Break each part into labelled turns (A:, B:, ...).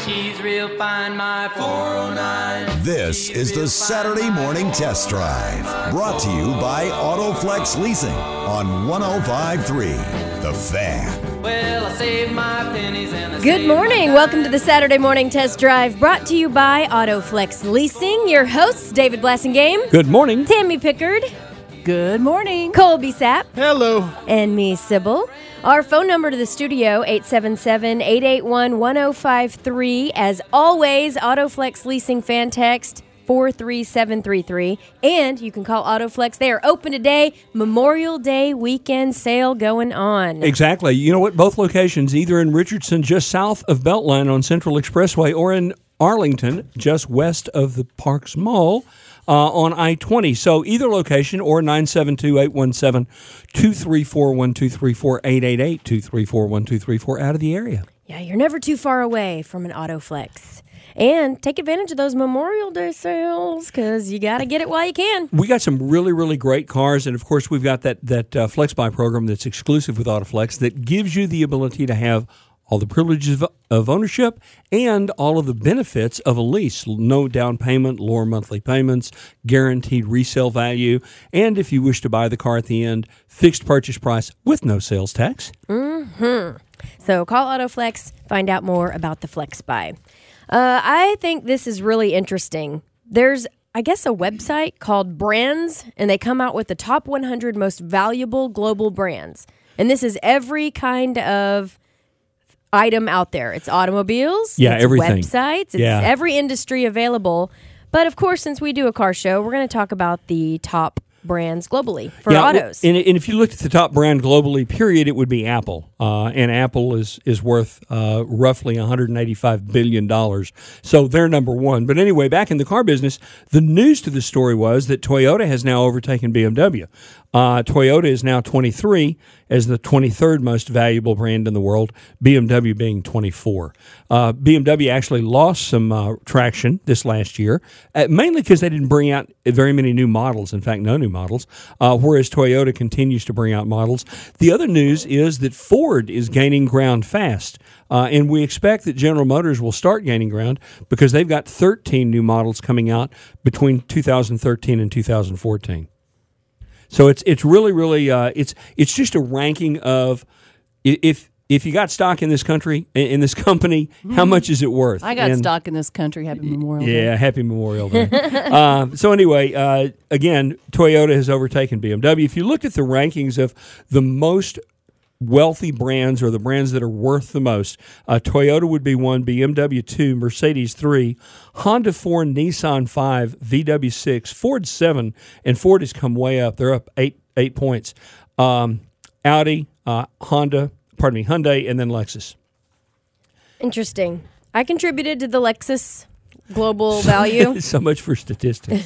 A: she's real fine, my 409.
B: This is the Saturday Morning Test Drive, brought to you by AutoFlex Leasing on 105.3 The Fan.
A: Well, I saved my pennies and I
C: Good morning. Welcome to the Saturday Morning Test Drive, brought to you by AutoFlex Leasing. Your hosts, David Blassingame.
D: Good morning.
C: Tammy Pickard.
E: Good morning.
C: Colby Sapp.
D: Hello.
C: And me, Sybil. Our phone number to the studio, 877-881-1053. As always, AutoFlex Leasing fan text 43733. And you can call AutoFlex. They are open today. Memorial Day weekend sale going on.
D: Exactly. You know what? Both locations, either in Richardson, just south of Beltline on Central Expressway, or in Arlington, just west of the Parks Mall on I-20. So either location, or 972-817-234-1234, 888-234-1234, out of the area.
C: Yeah, you're never too far away from an AutoFlex. And take advantage of those Memorial Day sales, because you got to get it while you can.
D: We got some really, really great cars, and of course we've got that Flex Buy program that's exclusive with AutoFlex that gives you the ability to have all the privileges of ownership and all of the benefits of a lease. No down payment, lower monthly payments, guaranteed resale value, and if you wish to buy the car at the end, fixed purchase price with no sales tax.
C: Mm-hmm. So call AutoFlex, find out more about the Flex Buy. I think this is really interesting. There's, I guess, a website called Brands, and they come out with the top 100 most valuable global brands. And this is every kind of item out there. It's automobiles, it's
D: everything.
C: Websites, it's every industry available. But of course, since we do a car show, we're going to talk about the top brands globally for autos.
D: And if you looked at the top brand globally, period, it would be Apple. And Apple is worth roughly $185 billion. So they're number one. But anyway, back in the car business, the news to the story was that Toyota has now overtaken BMW. Toyota is now 23 as the 23rd most valuable brand in the world, BMW being 24. BMW actually lost some traction this last year, mainly because they didn't bring out very many new models, in fact, no new models, whereas Toyota continues to bring out models. The other news is that Ford is gaining ground fast, and we expect that General Motors will start gaining ground because they've got 13 new models coming out between 2013 and 2014. So it's really, really it's just a ranking of if you got stock in this country, in this company, how much is it worth?
E: I got stock in this country. Happy Memorial Day.
D: Yeah, happy Memorial Day. So anyway, again, Toyota has overtaken BMW. If you looked at the rankings of the most wealthy brands, or the brands that are worth the most, Toyota would be 1, BMW 2, Mercedes 3, Honda 4, Nissan 5, VW 6, Ford 7, and Ford has come way up. They're up 8 points. Audi, Hyundai, and then Lexus.
C: Interesting. I contributed to the Lexus global value.
D: So much for statistics.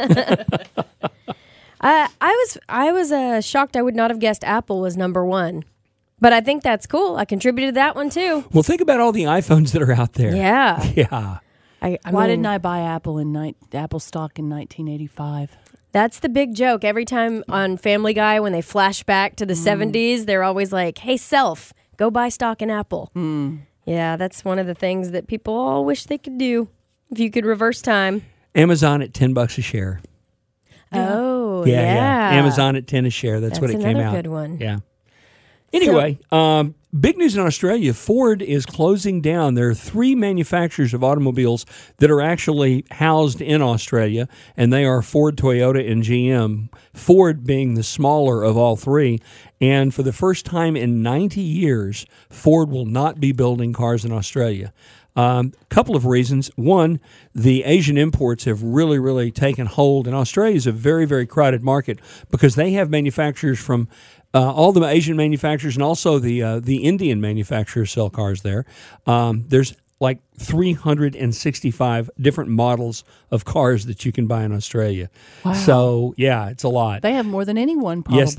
C: I was shocked. I would not have guessed Apple was number one. But I think that's cool. I contributed to that one, too.
D: Well, think about all the iPhones that are out there.
C: Yeah.
D: Yeah.
E: Why didn't I buy Apple stock in 1985?
C: That's the big joke. Every time on Family Guy, when they flash back to the 70s, they're always like, hey, self, go buy stock in Apple. Yeah, that's one of the things that people all wish they could do if you could reverse time.
D: Amazon at $10 a share.
C: Oh,
D: yeah. Amazon at 10 a share. That's what it came out.
C: That's another good one.
D: Yeah. Anyway, big news in Australia. Ford is closing down. There are 3 manufacturers of automobiles that are actually housed in Australia, and they are Ford, Toyota, and GM, Ford being the smaller of all 3. And for the first time in 90 years, Ford will not be building cars in Australia. Couple of reasons. One, the Asian imports have really, really taken hold, and Australia is a very, very crowded market because they have manufacturers from all the Asian manufacturers and also the Indian manufacturers sell cars there. There's like 365 different models of cars that you can buy in Australia.
E: Wow.
D: So, yeah, it's a lot.
E: They have more than anyone, probably.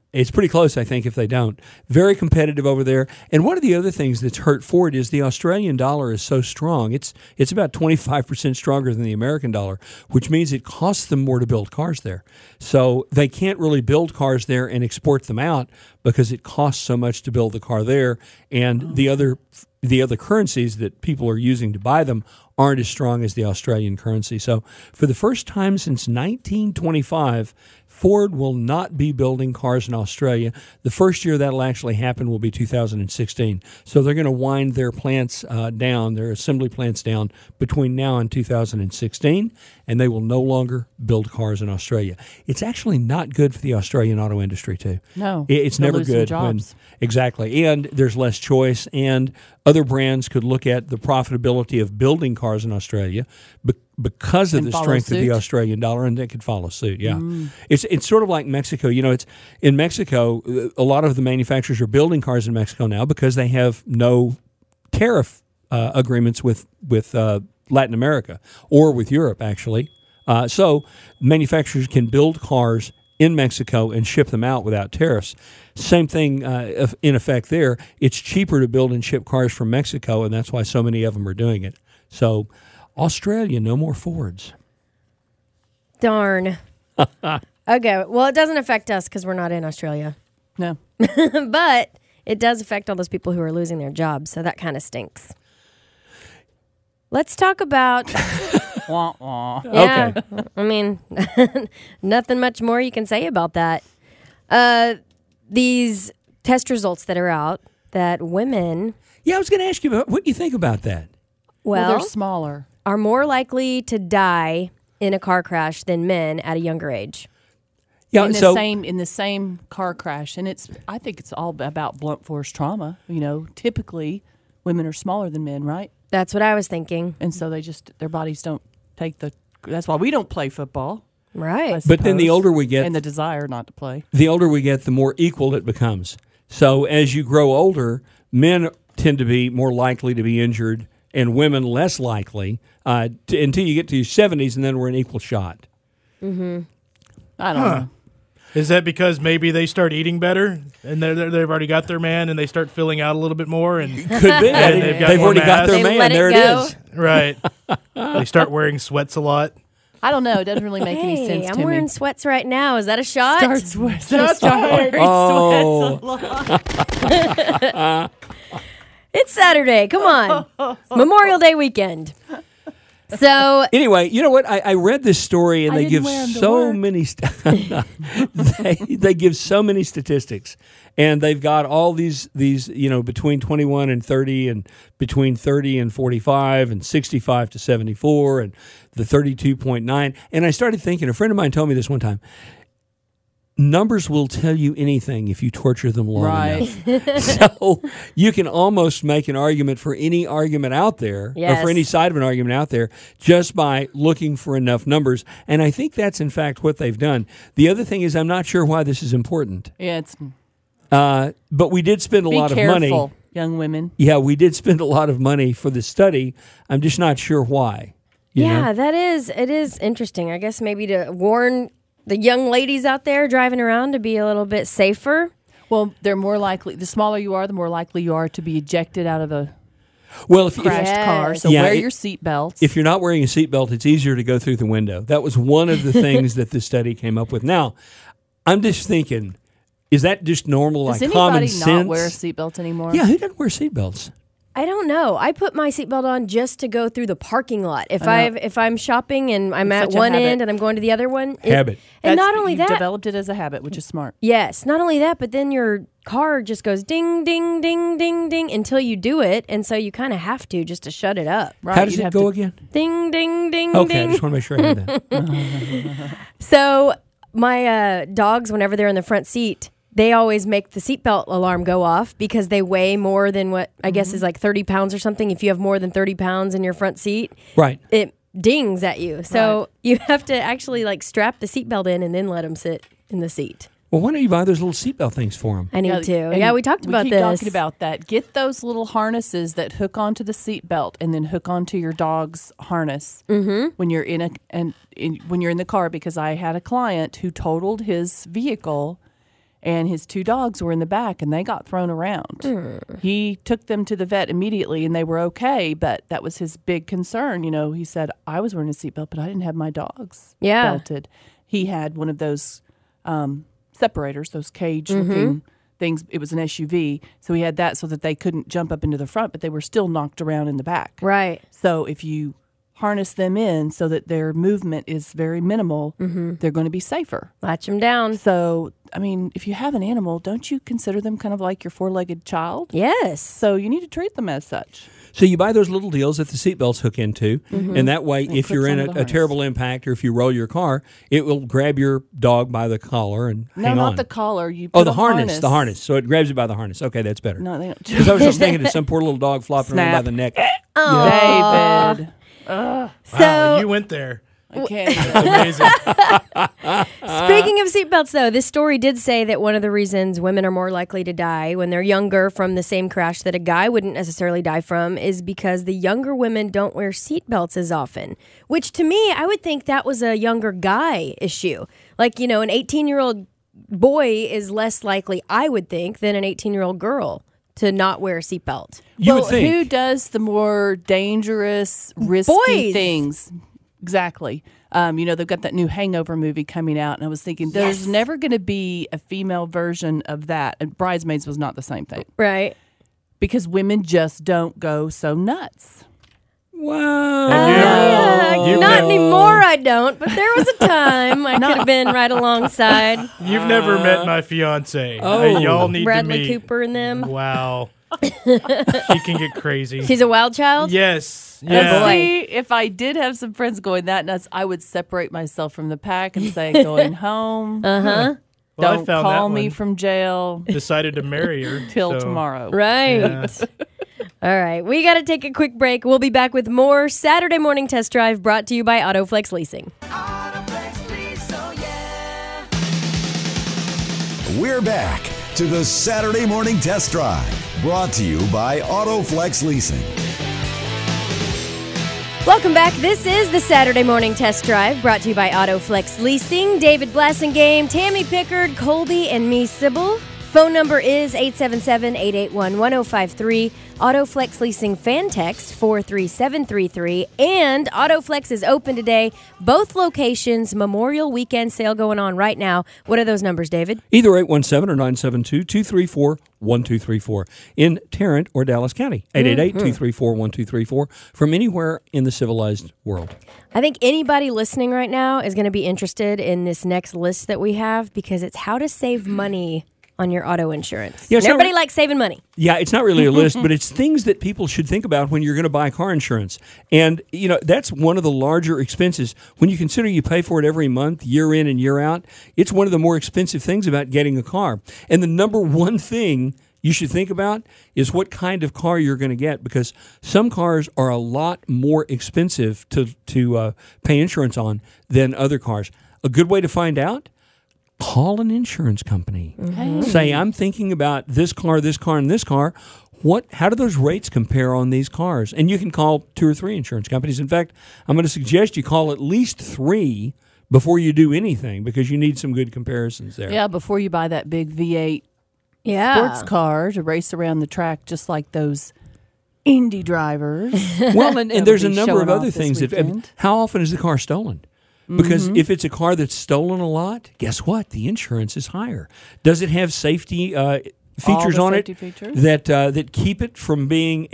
D: It's pretty close, I think, if they don't. Very competitive over there. And one of the other things that's hurt Ford is the Australian dollar is so strong. It's about 25% stronger than the American dollar, which means it costs them more to build cars there. So they can't really build cars there and export them out because it costs so much to build the car there. And the other currencies that people are using to buy them aren't as strong as the Australian currency. So for the first time since 1925, Ford will not be building cars in Australia. The first year that'll actually happen will be 2016. So they're going to wind their plants down, their assembly plants down between now and 2016, and they will no longer build cars in Australia. It's actually not good for the Australian auto industry, too.
E: No.
D: It's
E: they'll
D: never
E: lose some
D: good.
E: jobs.
D: Exactly. And there's less choice, and other brands could look at the profitability of building cars in Australia because of
E: And
D: the
E: follow
D: strength of the
E: suit?
D: Australian dollar, and they could follow suit. Yeah, it's sort of like Mexico. It's in Mexico. A lot of the manufacturers are building cars in Mexico now because they have no tariff agreements with Latin America or with Europe, actually. So manufacturers can build cars in Mexico and ship them out without tariffs. Same thing in effect there. It's cheaper to build and ship cars from Mexico, and that's why so many of them are doing it. So Australia, no more Fords.
C: Darn. Okay, well, it doesn't affect us because we're not in Australia.
E: No.
C: But it does affect all those people who are losing their jobs, so that kind of stinks. Let's talk about...
E: Wah, wah.
C: Yeah,
D: Okay.
C: I mean, nothing much more you can say about that. These test results that are out that women,
D: Yeah, I was going to ask you about what you think about that.
E: Well,
C: well,
E: they're smaller.
C: are more likely to die in a car crash than men at a younger age.
D: Yeah,
E: in
D: so
E: the same car crash, and I think it's all about blunt force trauma. Typically women are smaller than men, right?
C: That's what I was thinking.
E: And so their bodies don't take that's why we don't play football.
C: Right.
E: I
D: But then the
E: suppose,
D: older we get,
E: and the desire not to play.
D: the more equal it becomes. So as you grow older, men tend to be more likely to be injured, and women less likely until you get to your 70s, and then we're an equal shot.
E: I don't know.
F: Is that because maybe they start eating better and they've already got their man and they start filling out a little bit more and
D: Could be.
F: And they've got
D: They've
F: more
D: already got
F: mass.
D: their
C: They
D: man.
C: let it
D: There
C: go.
D: it is.
F: right, they start wearing sweats a lot.
E: I don't know. It doesn't really make any
C: Hey,
E: sense
C: I'm
E: to
C: wearing
E: me.
C: sweats right now. Is that a shot?
D: Oh.
C: It's Saturday. Come on. It's Memorial Day weekend. So
D: Anyway, you know what? I read this story, and
E: I
D: they
E: didn't
D: give
E: wear 'em to
D: so
E: work.
D: many. They give so many statistics, and they've got all these between 21 and 30, and between 30 and 45, and 65 to 74, and the 32.9. And I started thinking. A friend of mine told me this one time. Numbers will tell you anything if you torture them long
E: Right.
D: enough. So you can almost make an argument for any argument out there, or
C: Yes.
D: for any side of an argument out there, just by looking for enough numbers. And I think that's, in fact, what they've done. The other thing is, I'm not sure why this is important.
E: Yeah, it's
D: But we did spend a
E: be
D: lot
E: careful,
D: of money.
E: young women.
D: Yeah, we did spend a lot of money for the study. I'm just not sure why. You know?
C: it is interesting. I guess maybe to warn the young ladies out there driving around to be a little bit safer.
E: Well, they're more likely. The smaller you are, the more likely you are to be ejected out of a
D: Well, if
E: crashed car. So
D: Yeah,
E: wear
D: it-
E: your seatbelts.
D: If you're not wearing a seatbelt, it's easier to go through the window. That was one of the things that the study came up with. Now, I'm just thinking, is that just normal,
E: Does
D: like common
E: anybody
D: sense?
E: not wear a seatbelt anymore?
D: Yeah, who doesn't wear seatbelts?
C: I don't know. I put my seatbelt on just to go through the parking lot. If I'm shopping and I'm
E: It's
C: at
E: such a
C: one
E: habit.
C: end and I'm going to the other one.
D: Habit.
C: And
E: That's-
C: not only
E: you've
C: that,
E: developed it as a habit, which is smart.
C: yes, not only that, but then your car just goes ding, ding, ding, ding, ding until you do it. And so you kind of have to just to shut it up.
E: Right?
D: How does
E: You'd
D: it
E: have
D: go
E: to-
D: again?
C: Ding, ding, ding,
D: Okay, I
C: ding.
D: just want to make sure I heard that.
C: So my dogs, whenever they're in the front seat, they always make the seatbelt alarm go off because they weigh more than what I guess is like 30 pounds or something. If you have more than 30 pounds in your front seat,
D: Right.
C: it dings at you. So you have to actually like strap the seatbelt in and then let them sit in the seat.
D: Well, why don't you buy those little seatbelt things for them?
C: I need to.
E: and
C: Yeah, we talked about
E: keep
C: this.
E: talking about that. Get those little harnesses that hook onto the seatbelt and then hook onto your dog's harness when you're when you're in the car. Because I had a client who totaled his vehicle, and his 2 dogs were in the back, and they got thrown around. He took them to the vet immediately, and they were okay, but that was his big concern. You know, he said, I was wearing a seatbelt, but I didn't have my dogs belted. He had one of those separators, those cage-looking things. It was an SUV, so he had that so that they couldn't jump up into the front, but they were still knocked around in the back.
C: Right.
E: So if you harness them in so that their movement is very minimal, they're going to be safer.
C: Latch them down.
E: So, I mean, if you have an animal, don't you consider them kind of like your 4-legged child?
C: Yes.
E: So you need to treat them as such.
D: So you buy those little deals that the seatbelts hook into, and that way, if you're in
E: clips onto the
D: a
E: harness.
D: terrible impact or if you roll your car, it will grab your dog by the collar and
E: No,
D: hang
E: not
D: on.
E: the collar. You
D: Oh,
E: put
D: the
E: a
D: harness, the harness. So it grabs it by the harness. Okay, that's better.
E: No, they don't.
D: Because I was just thinking of some poor little dog flopping around by
E: Snap.
D: the neck.
E: David.
F: Wow,
C: So-
F: you went there.
E: I can't.
F: Amazing.
C: Speaking of seatbelts, though, this story did say that one of the reasons women are more likely to die when they're younger from the same crash that a guy wouldn't necessarily die from is because the younger women don't wear seatbelts as often. Which, to me, I would think that was a younger guy issue. Like, you know, an 18-year-old boy is less likely, I would think, than an 18-year-old girl to not wear a seatbelt.
D: You
E: Well,
D: would think.
E: who does the more dangerous, risky
C: Boys.
E: things? Exactly. You know, they've got that new Hangover movie coming out, and I was thinking, there's never going to be a female version of that. And Bridesmaids was not the same thing
C: Right.
E: because women just don't go so nuts.
D: Wow.
F: You
C: not
F: know-
C: anymore, I don't, but there was a time I could have been right alongside
F: You've never met my fiance.
D: Oh.
F: Y'all need
C: Bradley
F: to meet.
C: Cooper and them.
F: Wow. She can get crazy.
C: She's a wild child?
F: Yes.
C: boy.
F: Yeah.
E: See, if I did have some friends going that nuts, I would separate myself from the pack and say, going home.
C: Uh-huh.
F: Well, I
E: Don't
F: found
E: call
F: that
E: me
F: one.
E: from jail
F: Decided to marry her
E: till
F: so-
E: tomorrow.
C: Right.
F: Yeah.
C: All right. We got to take a quick break. We'll be back with more Saturday Morning Test Drive brought to you by AutoFlex Leasing.
B: We're back to the Saturday Morning Test Drive, brought to you by AutoFlex Leasing.
C: Welcome back. This is the Saturday Morning Test Drive brought to you by AutoFlex Leasing. David Blassingame, Tammy Pickard, Colby, and me, Sybil. Phone number is 877-881-1053. AutoFlex Leasing fan text 43733. And AutoFlex is open today. Both locations, Memorial Weekend sale going on right now. What are those numbers, David?
D: Either 817 or 972-234-1234 in Tarrant or Dallas County. 888-234-1234 from anywhere in the civilized world.
C: I think anybody listening right now is going to be interested in this next list that we have because it's how to save money on your auto insurance.
D: Yeah,
C: And
D: so-
C: everybody likes saving money.
D: Yeah, it's not really a list, but it's things that people should think about when you're going to buy car insurance. And, you know, that's one of the larger expenses. When you consider you pay for it every month, year in and year out, it's one of the more expensive things about getting a car. And the number one thing you should think about is what kind of car you're going to get, because some cars are a lot more expensive to pay insurance on than other cars. A good way to find out? Call an insurance company. Say, I'm thinking about this car, and this car. How do those rates compare on these cars? And you can call 2 or 3 insurance companies. In fact, I'm going to suggest you call at least 3 before you do anything, because you need some good comparisons there.
E: Yeah, before you buy that big V8
C: Yeah.
E: sports car to race around the track just like those Indy drivers.
D: Well, and
E: That'll
D: there's a
E: be
D: number
E: showing
D: of
E: off
D: other
E: this
D: things.
E: weekend.
D: How often is the car stolen? Because if it's a car that's stolen a lot, guess what? The insurance is higher. Does it have safety features
E: the
D: on
E: safety
D: it
E: features?
D: that keep it from being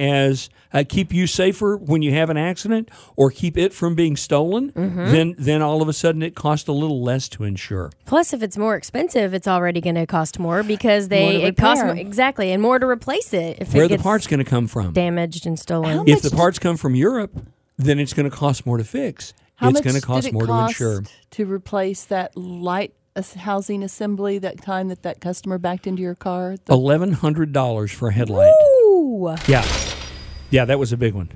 D: keep you safer when you have an accident, or keep it from being stolen? Then all of a sudden it costs a little less to insure.
C: Plus, if it's more expensive, it's already going to cost more because
E: More to
C: it costs
E: repair.
C: more, exactly, and more to replace it if
D: Where
C: it
D: the
C: gets
D: parts going to come from?
C: damaged and stolen.
D: If the parts come from Europe, then it's going to cost more to fix.
E: How
D: It's
E: much
D: going to cost
E: did it
D: more to
E: cost
D: insure.
E: to replace that light housing assembly that time that customer backed into your car?
D: $1,100 for a headlight.
C: Ooh.
D: Yeah, that was a big one.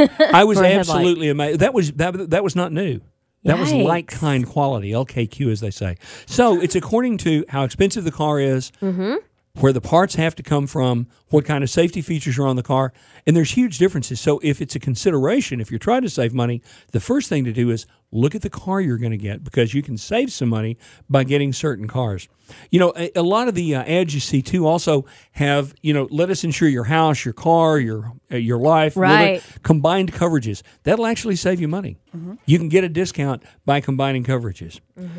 D: I was
E: For a headlight.
D: absolutely amazed. That was not new. That was
C: Yikes.
D: like kind quality, LKQ as they say. So it's according to how expensive the car is, where the parts have to come from, what kind of safety features are on the car, and there's huge differences. So if it's a consideration, if you're trying to save money, the first thing to do is look at the car you're going to get, because you can save some money by getting certain cars. You know, a lot of the ads you see too also have, you know, let us insure your house, your car, your life,
C: Right.
D: combined coverages. That'll actually save you money. You can get a discount by combining coverages.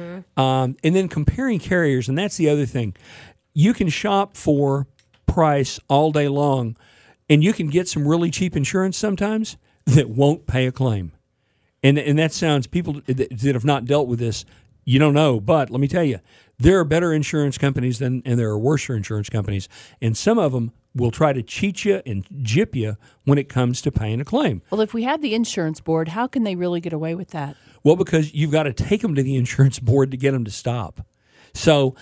D: And then comparing carriers, and that's the other thing. You can shop for price all day long, and you can get some really cheap insurance sometimes that won't pay a claim. And that sounds, people that have not dealt with this, you don't know. But let me tell you, there are better insurance companies and there are worse insurance companies. And some of them will try to cheat you and gyp you when it comes to paying a claim.
E: Well, if we have the insurance board, how can they really get away with that?
D: Well, because you've got to take them to the insurance board to get them to stop. So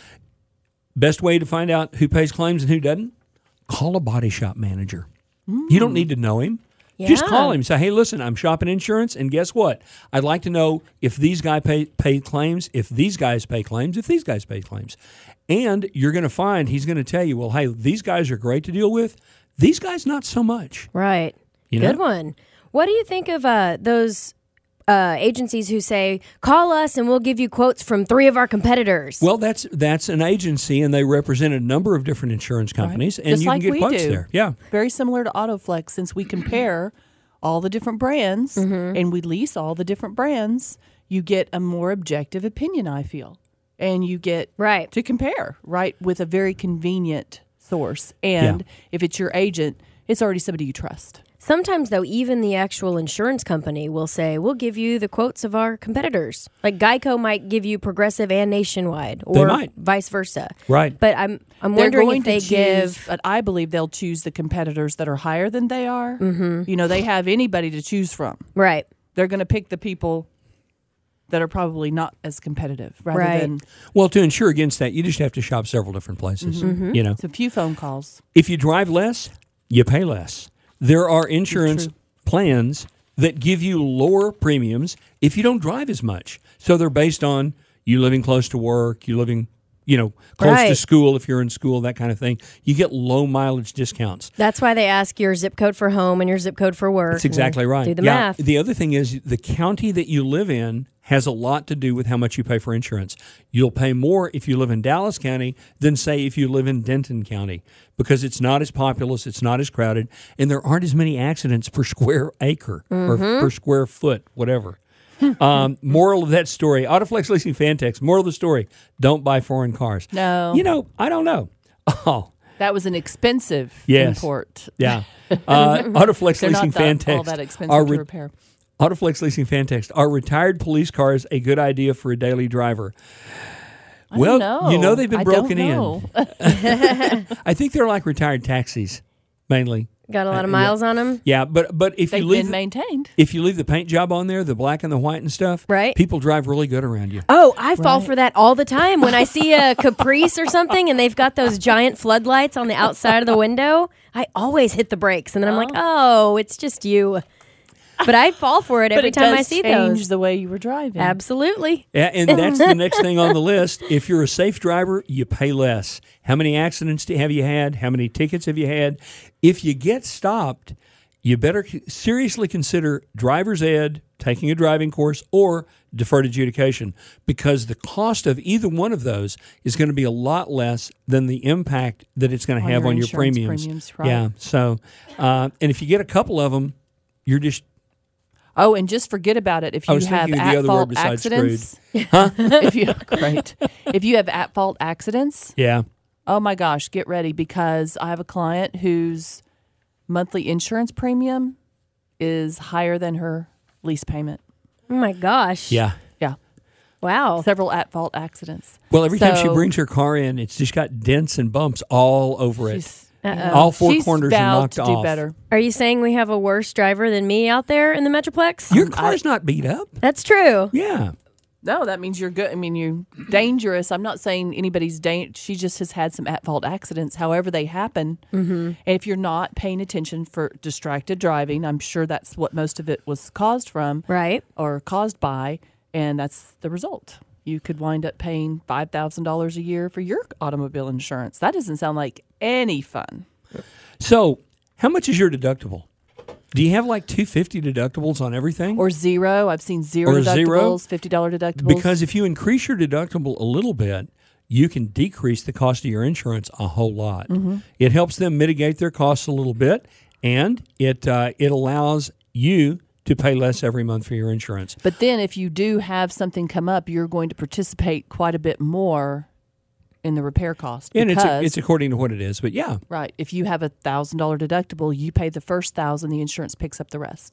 D: best way to find out who pays claims and who doesn't? Call a body shop manager. You don't need to know him. Just call him and say, hey, listen, I'm shopping insurance, and guess what? I'd like to know if these guys pay claims, if these guys pay claims, if these guys pay claims. And you're going to find he's going to tell you, well, hey, these guys are great to deal with. These guys, not so much.
C: Right.
D: You
C: Good
D: know?
C: one. What do you think of those agencies who say, call us and we'll give you quotes from 3 of our competitors?
D: Well, that's an agency, and they represent a number of different insurance companies, and
E: Just
D: you
E: like
D: can get
E: we
D: quotes
E: do.
D: there. Yeah.
E: Very similar to AutoFlex, since we compare all the different brands and we lease all the different brands, you get a more objective opinion, I feel. And you get
C: Right.
E: to compare, right, with a very convenient source. And if it's your agent, it's already somebody you trust.
C: Sometimes, though, even the actual insurance company will say, we'll give you the quotes of our competitors. Like Geico might give you Progressive and Nationwide, or
D: might.
C: vice versa.
D: Right.
C: But I'm
E: They're
C: wondering
E: going
C: if they
E: to choose,
C: give...
E: but I believe they'll choose the competitors that are higher than they are. You know, they have anybody to choose from.
C: Right.
E: They're going to pick the people that are probably not as competitive, rather
C: Right.
E: than
D: Well, to insure against that, you just have to shop several different places. You know,
E: it's a few phone calls.
D: if you drive less, you pay less. There are insurance plans that give you lower premiums if you don't drive as much. So they're based on you living close to work, you living, you know, close to
C: Right.
D: school if you're in school, that kind of thing. You get low mileage discounts.
C: That's why they ask your zip code for home and your zip code for work.
D: That's exactly
C: and
D: right.
C: Do the
D: Yeah.
C: math.
D: The other thing is the county that you live in has a lot to do with how much you pay for insurance. You'll pay more if you live in Dallas County than, say, if you live in Denton County, because it's not as populous, it's not as crowded, and there aren't as many accidents per square acre or per square foot, whatever. Moral of that story, Autoflex Leasing Fantex, moral of the story, don't buy foreign cars.
E: No.
D: You know, I don't know. Oh,
E: That was an expensive
D: Yes.
E: import.
D: yeah. Autoflex
E: They're
D: Leasing
E: not all
D: Fantex.
E: that expensive
D: are
E: to
D: re-
E: repair.
D: Autoflex Leasing Fantex. Are retired police cars a good idea for a daily driver?
E: I don't
D: you know
E: know.
D: they've been
E: I
D: broken
E: don't know.
D: in. I think they're like retired taxis, mainly.
C: Got a lot of miles on them.
D: Yeah, but if
E: They've
D: you leave
E: been maintained.
D: if you leave the paint job on there, the black and the white and stuff,
C: Right.
D: people drive really good around you.
C: Oh, I fall for that all the time. When I see a Caprice or something and they've got those giant floodlights on the outside of the window, I always hit the brakes. And then I'm like, oh, it's just you. But I fall for it every
E: it
C: time
E: does
C: I see
E: change
C: those.
E: the way you were driving.
C: Absolutely.
D: Yeah, and that's the next thing on the list. If you're a safe driver, you pay less. How many accidents have you had? How many tickets have you had? If you get stopped, you better seriously consider driver's ed, taking a driving course, or deferred adjudication, because the cost of either one of those is going to be a lot less than the impact that it's going to
E: On
D: have
E: your
D: on your
E: insurance
D: premiums.
E: premiums, right.
D: Yeah, so, and if you get a couple of them, you're just...
E: Oh, and just forget about it if
D: I
E: you
D: was
E: have
D: thinking of the other word
E: at-fault
D: besides
E: accidents. If you great, if you have at-fault accidents,
D: Yeah.
E: oh my gosh, get ready, because I have a client whose monthly insurance premium is higher than her lease payment.
C: Oh my gosh.
D: Yeah.
E: Yeah,
C: Wow.
E: several at-fault accidents.
D: Well, every time she
E: So-
D: brings her car in, it's just got dents and bumps all over it.
E: She's-
D: All four
E: she's
D: corners are
E: vowed
D: knocked
E: to
D: off.
E: do better.
C: Are you saying we have a worse driver than me out there in the Metroplex?
D: Your car's not beat up.
C: That's true.
D: Yeah.
E: No, that means you're good. I mean, you're dangerous. I'm not saying anybody's She just has had some at-fault accidents. However, they happen. Mm-hmm. And if you're not paying attention for distracted driving, I'm sure that's what most of it was caused from,
C: Right.
E: or caused by, and that's the result. you could wind up paying $5,000 a year for your automobile insurance. That doesn't sound like any fun.
D: So, how much is your deductible? Do you have like $250 deductibles on everything?
E: Or zero. I've seen zero
D: Or
E: deductibles,
D: zero?
E: $50 deductibles.
D: Because if you increase your deductible a little bit, you can decrease the cost of your insurance a whole lot. It helps them mitigate their costs a little bit, and it allows you to pay less every month for your insurance.
E: But then if you do have something come up, you're going to participate quite a bit more in the repair cost.
D: And
E: because,
D: it's according to what it is, but yeah.
E: right, if you have $1,000 deductible, you pay the first $1,000, the insurance picks up the rest.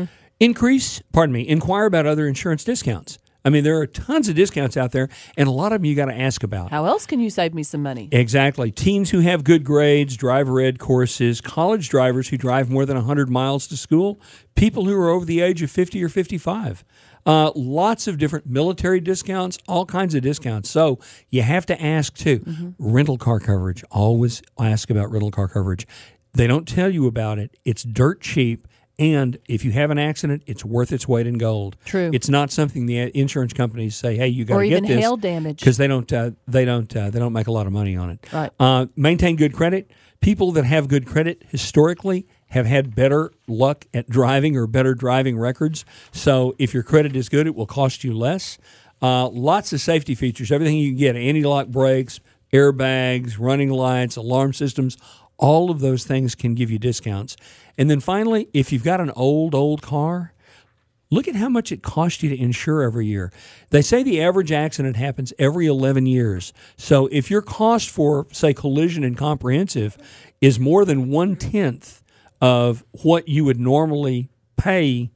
D: Inquire about other insurance discounts. I mean, there are tons of discounts out there, and a lot of them you got to ask about.
E: How else can you save me some money?
D: Exactly. Teens who have good grades, driver ed courses, college drivers who drive more than 100 miles to school, people who are over the age of 50 or 55. Lots of different military discounts, all kinds of discounts. So you have to ask, too. Rental car coverage. Always ask about rental car coverage. They don't tell you about it. It's dirt cheap. And if you have an accident, it's worth its weight in gold.
E: True.
D: It's not something the insurance companies say, "Hey, you got to get this."
E: Or even hail damage.
D: Because they don't make a lot of money on it.
E: Right.
D: Maintain good credit. People that have good credit historically have had better luck at driving or better driving records. So if your credit is good, it will cost you less. Lots of safety features. Everything you can get: anti-lock brakes, airbags, running lights, alarm systems. All of those things can give you discounts. And then finally, if you've got an old car, look at how much it costs you to insure every year. They say the average accident happens every 11 years. So if your cost for, say, collision and comprehensive is more than 1/10 of what you would normally pay,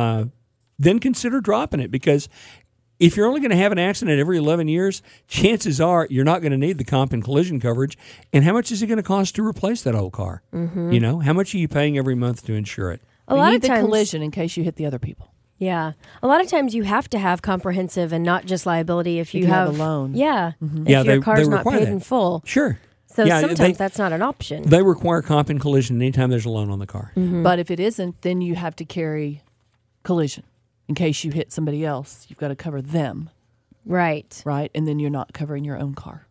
D: then consider dropping it, because if you're only going to have an accident every 11 years, chances are you're not going to need the comp and collision coverage. And how much is it going to cost to replace that old car? You know, how much are you paying every month to insure it?
C: A lot of
E: the
C: times,
E: collision in case you hit the other people.
C: Yeah. A lot of times you have to have comprehensive and not just liability if you
E: have a loan.
C: Yeah.
D: Yeah,
C: If your
D: they
C: car's not
D: require
C: paid
D: that.
C: in full.
D: Sure.
C: So
D: Yeah,
C: sometimes that's not an option.
D: They require comp and collision anytime there's a loan on the car.
E: But if it isn't, then you have to carry collision. In case you hit somebody else, you've got to cover them.
C: Right.
E: Right? And then you're not covering your own car.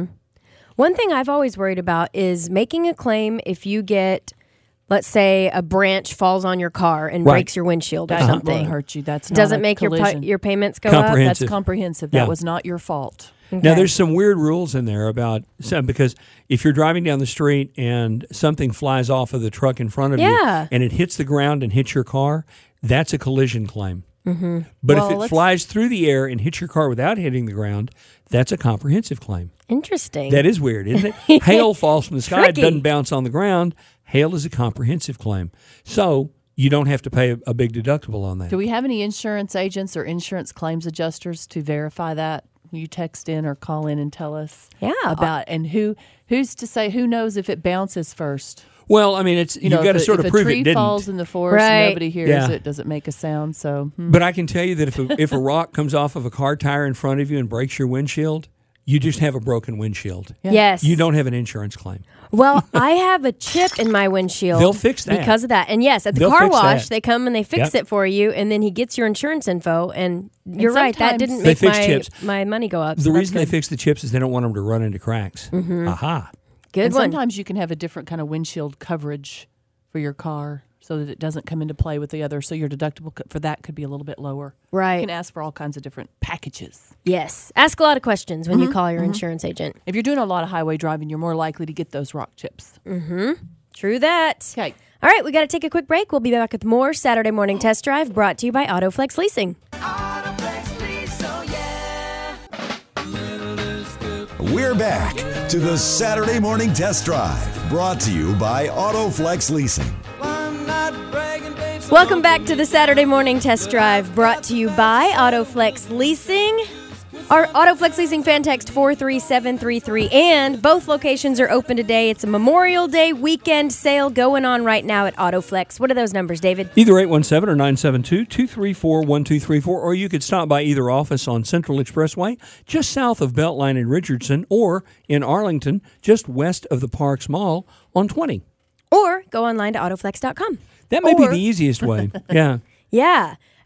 C: One thing I've always worried about is making a claim if you get, let's say, a branch falls on your car and
D: Right.
C: breaks your windshield or
E: That
C: something.
E: won't hurt you. That's not
C: Doesn't
E: a
C: make
E: collision.
C: your payments go up.
D: Comprehensive.
E: That's comprehensive.
D: Yeah.
E: That was not your fault.
D: Now, there's some weird rules in there about because if you're driving down the street and something flies off of the truck in front of
C: Yeah.
D: you and it hits the ground and hits your car, that's a collision claim. But
E: Well,
D: if it
E: let's-
D: flies through the air and hits your car without hitting the ground, that's a comprehensive claim.
C: Interesting.
D: That is weird, isn't it? Hail falls from the sky, it
C: Tricky.
D: doesn't bounce on the ground. Hail is a comprehensive claim. So you don't have to pay a big deductible on that.
E: Do we have any insurance agents or insurance claims adjusters to verify that? You text in or call in and tell us
C: Yeah.
E: about, and who's to say, who knows if it bounces first?
D: Well, I mean, it's you've got to sort of prove
E: if a tree
D: it didn't.
E: falls in the forest
C: Right.
E: and nobody hears
D: Yeah.
E: it, does it make a sound? So
D: But I can tell you that if a rock comes off of a car tire in front of you and breaks your windshield, you just have a broken windshield.
C: Yes.
D: You don't have an insurance claim.
C: Well, I have a chip in my windshield.
D: They'll fix that.
C: because of that. And yes, at the
D: They'll
C: car
D: fix
C: wash,
D: that.
C: they come and they fix
D: Yep.
C: it for you, and then he gets your insurance info. And you're right, that
E: sometimes-
C: didn't
D: They
C: make
D: fix chips.
C: my money go up.
D: The
C: so that's
D: reason they
C: good.
D: fix the chips is they don't want them to run into cracks. Aha.
C: Good
E: and
C: one.
E: sometimes you can have a different kind of windshield coverage for your car so that it doesn't come into play with the other. So your deductible for that could be a little bit lower.
C: Right.
E: You can ask for all kinds of different packages.
C: Yes. Ask a lot of questions when you call your insurance agent.
E: If you're doing a lot of highway driving, you're more likely to get those rock chips.
C: True that.
E: Okay.
C: All right, we got to take a quick break. We'll be back with more Saturday Morning Test Drive brought to you by AutoFlex Leasing.
B: We're back to the Saturday Morning Test Drive, brought to you by AutoFlex Leasing.
C: Welcome back to the Saturday Morning Test Drive brought to you by AutoFlex Leasing. Our AutoFlex Leasing fan text 43733, and both locations are open today. It's a Memorial Day weekend sale going on right now at AutoFlex. What are those numbers, David?
D: Either 817 or 972-234-1234, or you could stop by either office on Central Expressway, just south of Beltline in Richardson, or in Arlington, just west of the Parks Mall on 20.
C: Or go online to autoflex.com.
D: That may be
C: Or-
D: the easiest way. Yeah.
C: Yeah.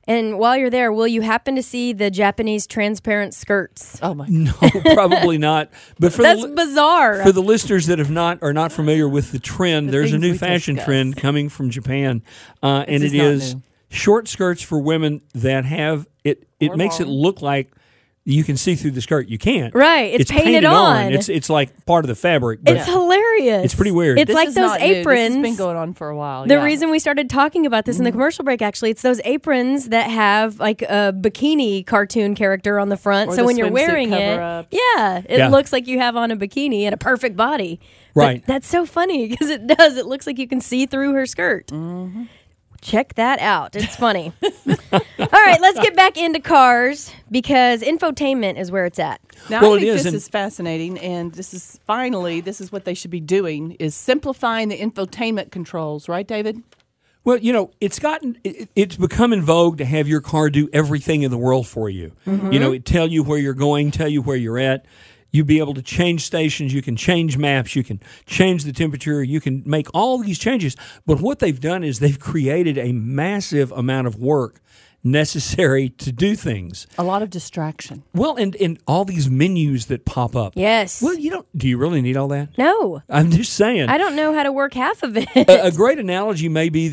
C: And while you're there, will you happen to see the Japanese transparent skirts?
E: Oh my!
D: No, probably not. But for
C: That's bizarre.
D: For the listeners that are not familiar with the trend, there's a
E: things
D: new
E: we
D: fashion
E: discuss.
D: trend coming from Japan, and
E: This
D: it
E: is
D: is
E: not new.
D: short skirts for women that have it. It makes it look like you can see through the skirt. You can't.
C: Right, it's painted on.
D: It's like part of the fabric. But
C: It's hilarious.
D: It's pretty weird.
C: It's
E: This
C: like
E: is
C: those
E: not new. This
C: aprons.
E: has been going on for a while.
C: The
E: yeah.
C: reason we started talking about this in the commercial break, actually, it's those aprons that have like a bikini cartoon character on the front.
E: Or
C: So
E: the
C: when you're
E: swimsuit
C: wearing it,
E: cover-ups.
C: it
D: Yeah.
C: looks like you have on a bikini and a perfect body. But
D: Right.
C: that's so funny because it does. It looks like you can see through her skirt. Check that out. It's funny. All right, let's get back into cars because infotainment is where it's at.
E: Now,
D: Well,
E: I
D: it
E: think
D: is,
E: this
D: and-
E: is fascinating, and this is what they should be doing, is simplifying the infotainment controls, right, David?
D: Well, it's become in vogue to have your car do everything in the world for you. It tell you where you're going, tell you where you're at. You be able to change stations. You can change maps. You can change the temperature. You can make all these changes. But what they've done is they've created a massive amount of work necessary to do things.
E: A lot of distraction.
D: Well, and all these menus that pop up.
C: Yes.
D: Well, do you really need all that?
C: No,
D: I'm just saying.
C: I don't know how to work half of it.
D: A great analogy may be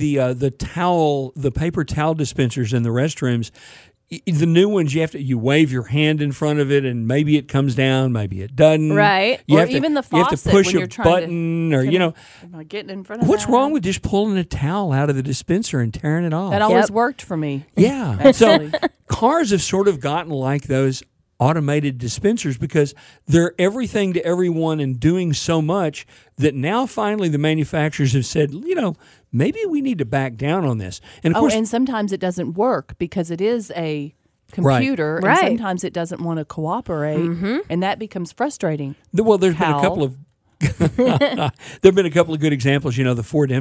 D: the paper towel dispensers in the restrooms. The new ones, you wave your hand in front of it, and maybe it comes down, maybe it doesn't.
C: Right.
D: You
E: Or
D: have to-
E: even the
D: you have to
E: faucet
D: push
E: when
D: a
E: you're trying to-
D: button, or
E: Am I getting in front of
D: what's
E: that?
D: wrong with just pulling a towel out of the dispenser and tearing it off?
E: That always
C: Yep.
E: worked for me.
D: Yeah. So
E: Actually.
D: cars have sort of gotten like those automated dispensers because they're everything to everyone and doing so much that now finally the manufacturers have said, maybe we need to back down on this. And of course,
E: And sometimes it doesn't work because it is a computer, and
C: Right.
E: sometimes it doesn't want to cooperate, and that becomes frustrating.
D: well, there's been a
E: How?
D: couple of there've been a couple of good examples. The Ford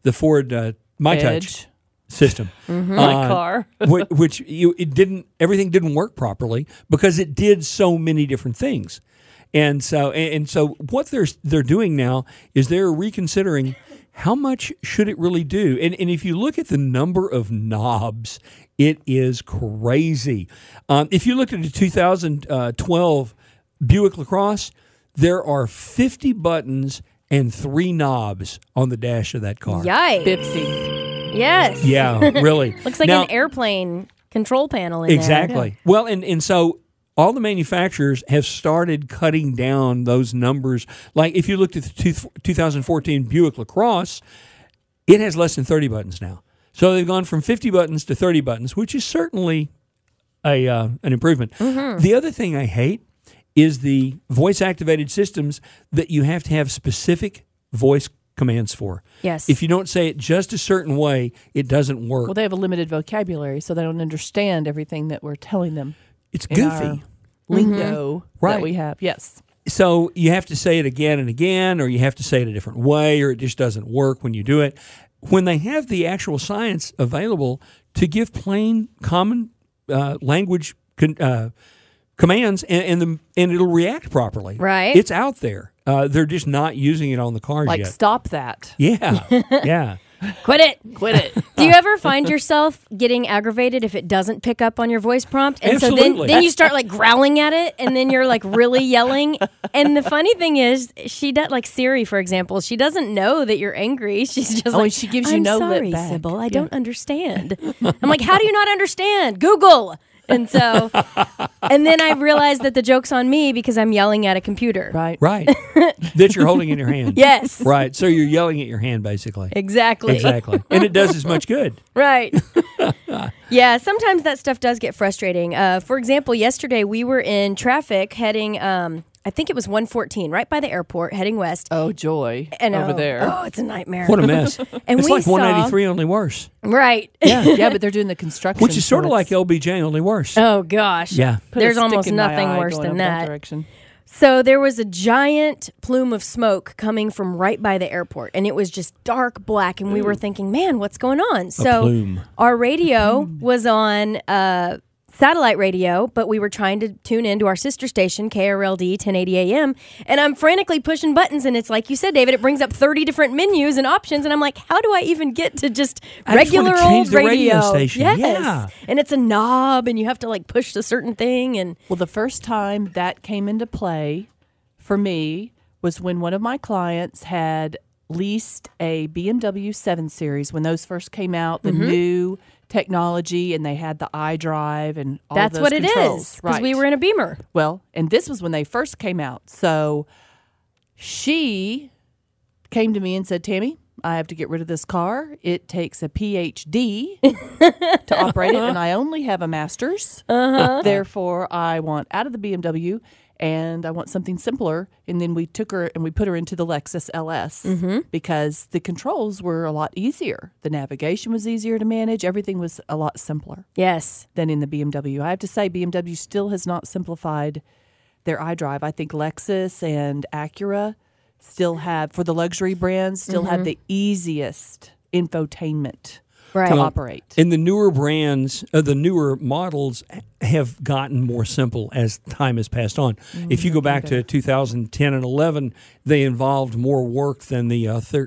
D: My Touch
E: Edge.
D: system,
E: My car.
D: which everything didn't work properly because it did so many different things, and so what they're doing now is they're reconsidering how much should it really do, and if you look at the number of knobs, it is crazy. If you look at the 2012 Buick LaCrosse, there are 50 buttons and 3 knobs on the dash of that car.
C: Yikes.
E: 50.
C: Yes.
D: Yeah, really.
C: Looks like
D: Now-
C: an airplane control panel in there.
D: Exactly. Well, and so all the manufacturers have started cutting down those numbers. Like if you looked at the 2014 Buick LaCrosse, it has less than 30 buttons now. So they've gone from 50 buttons to 30 buttons, which is certainly an improvement. The other thing I hate is the voice-activated systems that you have to have specific voice commands for.
C: Yes.
D: If you don't say it just a certain way, it doesn't work.
E: Well, they have a limited vocabulary, so they don't understand everything that we're telling them.
D: It's
E: in our
D: goofy.
E: lingo
D: Right.
E: that we have. Yes.
D: So you have to say it again and again, or you have to say it a different way, or it just doesn't work when you do it. When they have the actual science available to give plain, common language commands, and it'll react properly.
C: Right.
D: It's out there. They're just not using it on the cars
E: Like,
D: yet.
E: stop that.
D: Yeah, yeah.
C: Quit it.
E: Quit it.
C: Do you ever find yourself getting aggravated if it doesn't pick up on your voice prompt? And so
D: Absolutely.
C: then you start like growling at it and then you're like really yelling. And the funny thing is, she does, like Siri, for example, she doesn't know that you're angry. She's just
E: Oh,
C: like,
E: she gives you
C: I'm
E: no lip
C: sorry,
E: back."
C: Sybil, I
E: Yeah.
C: don't understand. I'm like, how do you not understand? Google. And so, and then I realized that the joke's on me because I'm yelling at a computer.
E: Right.
D: Right. That you're holding in your hand.
C: Yes.
D: Right. So you're yelling at your hand, basically.
C: Exactly.
D: Exactly. And it does as much good.
C: Right. Yeah, sometimes that stuff does get frustrating. For example, yesterday we were in traffic heading, I think it was 114, right by the airport, heading west.
E: Oh, joy.
C: And,
E: over there.
C: Oh, it's a nightmare.
D: What a mess.
C: And
D: it's
C: we
D: like 183, only worse.
C: Right.
D: Yeah.
E: Yeah, but they're doing the construction.
D: Which is sort of
E: so
D: like
E: it's-
D: LBJ, only worse.
C: Oh, gosh.
D: Yeah.
E: put a
C: There's
E: stick
C: almost
E: in my
C: nothing
E: eye
C: worse
E: going
C: than
E: over
C: that.
E: direction.
C: So there was a giant plume of smoke coming from right by the airport, and it was just dark black, and we were thinking, man, what's going on? So
D: plume.
C: our radio was on satellite radio, but we were trying to tune into our sister station, KRLD 1080 AM, and I'm frantically pushing buttons, and it's like you said, David, it brings up 30 different menus and options, and I'm like, how do I even get to just regular old radio
D: station?
C: Yes.
D: Yeah.
C: And it's a knob, and you have to like push a certain thing. And
E: Well, the first time that came into play for me was when one of my clients had leased a BMW 7 Series when those first came out, the new technology, and they had the iDrive and all
C: that's
E: those
C: what it
E: controls.
C: is, because we were in a Beamer.
E: Well, and this was when they first came out. So she came to me and said, Tammy, I have to get rid of this car. It takes a PhD to operate it, and I only have a master's. Therefore, I want out of the BMW, and I want something simpler. And then we took her and we put her into the Lexus LS because the controls were a lot easier. The navigation was easier to manage. Everything was a lot simpler
C: Yes.
E: than in the BMW. I have to say, BMW still has not simplified their iDrive. I think Lexus and Acura still have, for the luxury brands, still have the easiest infotainment
C: Right.
E: to
C: Well,
E: operate.
D: And the newer brands, the newer models have gotten more simple as time has passed on. If you go back to 2010 and 11, they involved more work than the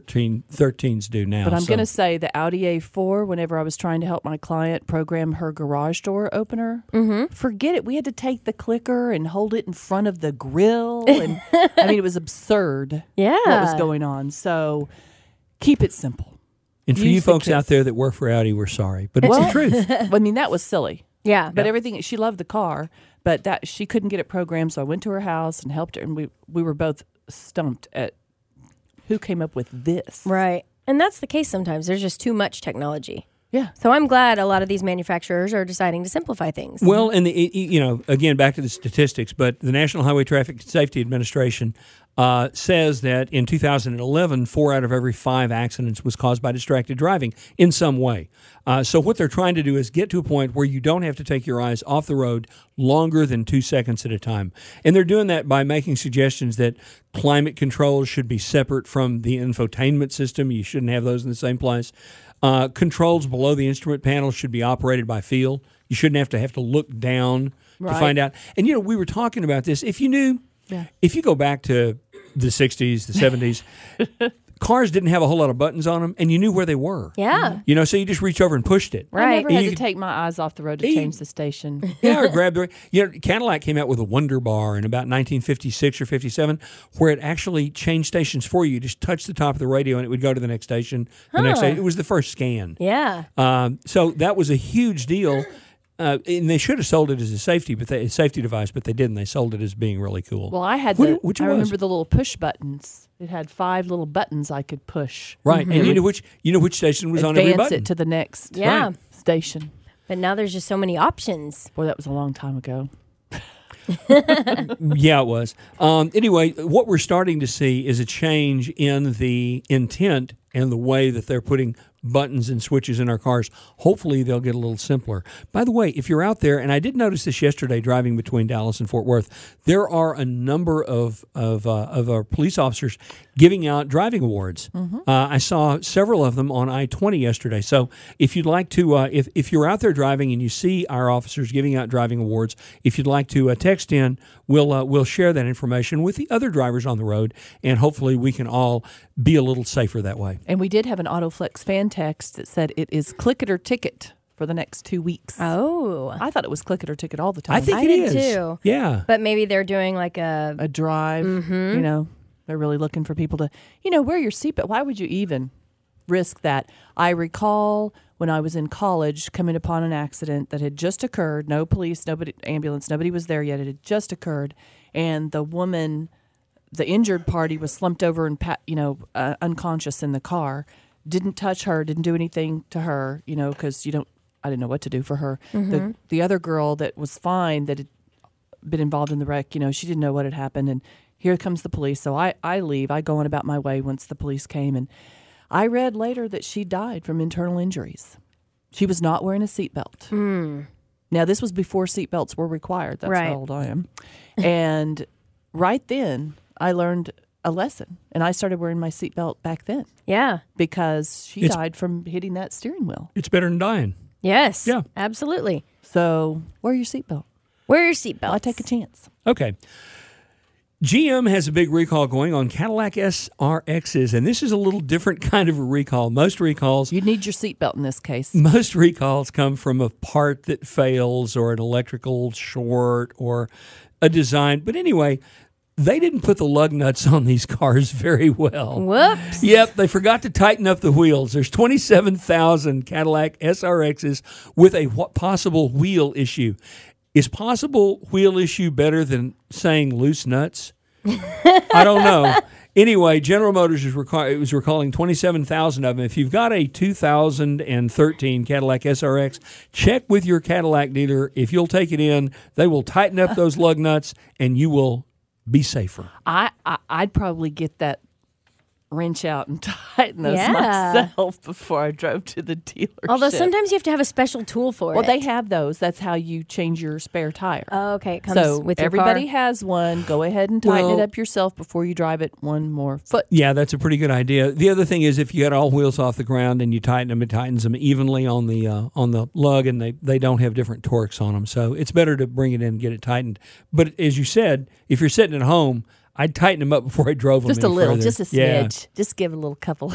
D: 13s do now.
E: But I'm
D: So-
E: going to say the Audi A4, whenever I was trying to help my client program her garage door opener, forget it. We had to take the clicker and hold it in front of the grill. And I mean, it was absurd
C: Yeah.
E: what was going on. So keep it simple.
D: And for you
E: use the
D: folks out
E: kids.
D: there that work for Audi, we're sorry, but it's the truth.
E: I mean, that was silly.
C: Yeah.
E: But everything, she loved the car, but that she couldn't get it programmed. So I went to her house and helped her. And we were both stumped at who came up with this.
C: Right. And that's the case sometimes. There's just too much technology.
E: Yeah.
C: So I'm glad a lot of these manufacturers are deciding to simplify things.
D: Well, and again, back to the statistics, but the National Highway Traffic Safety Administration says that in 2011, 4 out of every 5 accidents was caused by distracted driving in some way. So what they're trying to do is get to a point where you don't have to take your eyes off the road longer than 2 seconds at a time. And they're doing that by making suggestions that climate controls should be separate from the infotainment system. You shouldn't have those in the same place. Controls below the instrument panel should be operated by feel. You shouldn't have to look down to find out. And, we were talking about this. If you knew, if you go back to the 60s, the 70s, cars didn't have a whole lot of buttons on them, and you knew where they were.
C: Yeah.
D: So you just reach over and pushed it.
C: Right.
E: I never
D: And
E: had
D: you
E: to
D: could-
E: take my eyes off the road to change the station.
D: Yeah, or grab the. Cadillac came out with a Wonder Bar in about 1956 or 57, where it actually changed stations for you. You just touch the top of the radio, and it would go to the next station. The next station. It was the first scan.
C: Yeah.
D: So that was a huge deal. And they should have sold it as a safety device, but they didn't. They sold it as being really cool.
E: Well, I had
D: Which
E: I
D: it was.
E: remember the little push buttons. It had 5 little buttons I could push.
D: Right, and you know which station was on every
E: Advance
D: button.
E: it to the next
C: Yeah.
E: station.
C: But now there's just so many options.
E: Boy, that was a long time ago.
D: Yeah, it was. Anyway, what we're starting to see is a change in the intent and the way that they're putting buttons and switches in our cars. Hopefully, they'll get a little simpler. By the way, if you're out there, and I did notice this yesterday driving between Dallas and Fort Worth, there are a number of our police officers giving out driving awards. I saw several of them on I-20 yesterday. So if you'd like to, if you're out there driving and you see our officers giving out driving awards, if you'd like to text in, we'll share that information with the other drivers on the road, and hopefully we can all be a little safer that way.
E: And we did have an AutoFlex fan text that said it is click it or ticket for the next 2 weeks.
C: Oh.
E: I thought it was click it or ticket all the time.
D: I think
C: I
D: it
C: did
D: is.
C: too.
D: Yeah.
C: But maybe they're doing like a
E: drive, they're really looking for people to, wear your seatbelt. Why would you even risk that? I recall when I was in college coming upon an accident that had just occurred. No police, nobody, ambulance, nobody was there yet. It had just occurred. And the woman, the injured party, was slumped over and, unconscious in the car. Didn't touch her, didn't do anything to her, because I didn't know what to do for her. The other girl that was fine, that had been involved in the wreck, she didn't know what had happened. And here comes the police. So I leave. I go on about my way once the police came. And I read later that she died from internal injuries. She was not wearing a seatbelt. Now, this was before seatbelts were required. That's
C: Right.
E: how old I am. And right then, I learned a lesson. And I started wearing my seatbelt back then
C: yeah.
E: because she
D: It's-
E: died from hitting that steering wheel.
D: It's better than dying.
C: Yes.
D: Yeah.
C: Absolutely.
E: So wear your seatbelt.
C: Wear your seatbelt.
E: I'll take a chance.
D: Okay. GM has a big recall going on Cadillac SRXs, and this is a little different kind of a recall. Most recalls
E: You need your seatbelt in this case.
D: come from a part that fails or an electrical short or a design. But anyway, they didn't put the lug nuts on these cars very well.
C: Whoops.
D: Yep, they forgot to tighten up the wheels. There's 27,000 Cadillac SRXs with a possible wheel issue. Is possible wheel issue better than saying loose nuts? I don't know. Anyway, General Motors was recalling 27,000 of them. If you've got a 2013 Cadillac SRX, check with your Cadillac dealer. If you'll take it in, they will tighten up those lug nuts, and you will be safer.
E: I'd probably get that wrench out and tighten those
C: Yeah.
E: myself before I drove to the dealership.
C: Although sometimes you have to have a special tool for it.
E: Well, they have those. That's how you change your spare tire.
C: Oh, okay. It comes
E: So
C: with your
E: everybody
C: car.
E: has one. Go ahead and tighten
D: Well-
E: it up yourself before you drive it one more foot.
D: Yeah, that's a pretty good idea. The other thing is if you got all wheels off the ground and you tighten them, it tightens them evenly on the lug, and they don't have different torques on them. So it's better to bring it in and get it tightened. But as you said, if you're sitting at home, I'd tighten them up before I drove them
E: Just a
D: any
E: little,
D: further.
E: just a
D: Yeah.
E: smidge. Just give it a little couple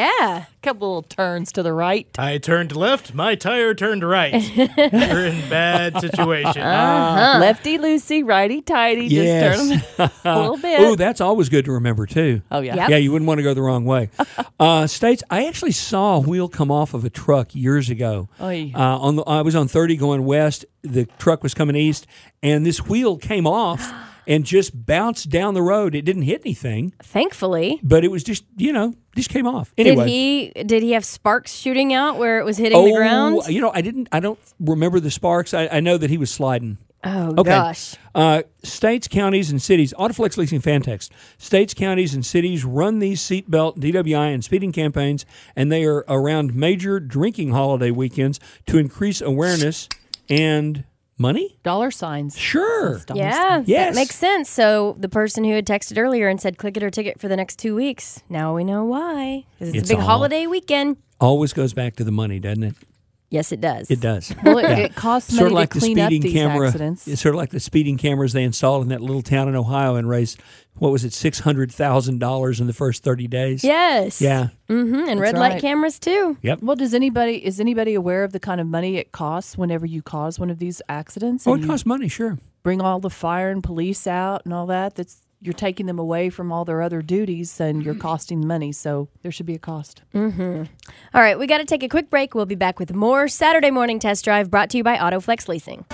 C: Yeah.
E: little turns to the right.
F: I turned left, my tire turned right. You're in bad situation.
E: Lefty loosey, righty tighty.
D: Yes.
E: Just turn them a little bit.
D: Oh, that's always good to remember, too.
E: Oh, yeah.
C: Yep.
D: Yeah, you wouldn't want to go the wrong way. States, I actually saw a wheel come off of a truck years ago.
E: Oy.
D: I was on 30 going west. The truck was coming east, and this wheel came off and just bounced down the road. It didn't hit anything,
C: Thankfully.
D: but it was just, just came off. Anyway.
C: Did he have sparks shooting out where it was hitting the ground?
D: I don't remember the sparks. I know that he was sliding.
C: Oh,
D: Okay.
C: gosh.
D: States, counties, and cities. Autoflex Leasing Fan Text. States, counties, and cities run these seatbelt, DWI, and speeding campaigns, and they are around major drinking holiday weekends to increase awareness and money.
E: Dollar signs.
D: Sure.
E: Says dollar
C: Yeah,
E: signs.
D: Yes.
C: that makes sense. So the person who had texted earlier and said click it or ticket for the next 2 weeks, now we know why. Because it's
D: It's
C: a big
D: all-
C: holiday weekend.
D: Always goes back to the money, doesn't it?
C: Yes, it does.
D: It does.
E: Well,
D: Yeah.
E: it costs
D: Sort
E: money
D: of like
E: to
D: the
E: clean up
D: speeding
E: these
D: camera.
E: accidents.
D: It's sort of like the speeding cameras they installed in that little town in Ohio and raised, what was it, $600,000 in the first 30 days?
C: Yes.
D: Yeah.
C: And red light
E: right.
C: cameras too.
D: Yep.
E: Well, is anybody aware of the kind of money it costs whenever you cause one of these accidents?
D: Oh,
E: and
D: it
E: you
D: costs money, sure.
E: bring all the fire and police out and all that. You're taking them away from all their other duties, and you're costing money. So there should be a cost.
C: All right, we got to take a quick break. We'll be back with more Saturday Morning Test Drive brought to you by Autoflex Leasing.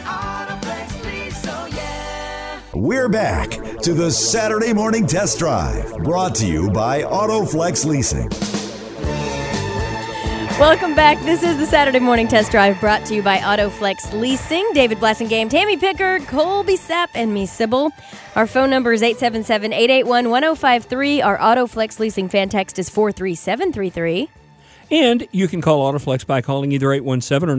B: We're back to the Saturday Morning Test Drive, brought to you by Autoflex Leasing.
C: Welcome back. This is the Saturday Morning Test Drive brought to you by Autoflex Leasing. David Blassingame, Tammy Pickard, Colby Sapp, and me, Sybil. Our phone number is 877-881-1053. Our Autoflex Leasing fan text is 43733.
D: And you can call Autoflex by calling either 817 or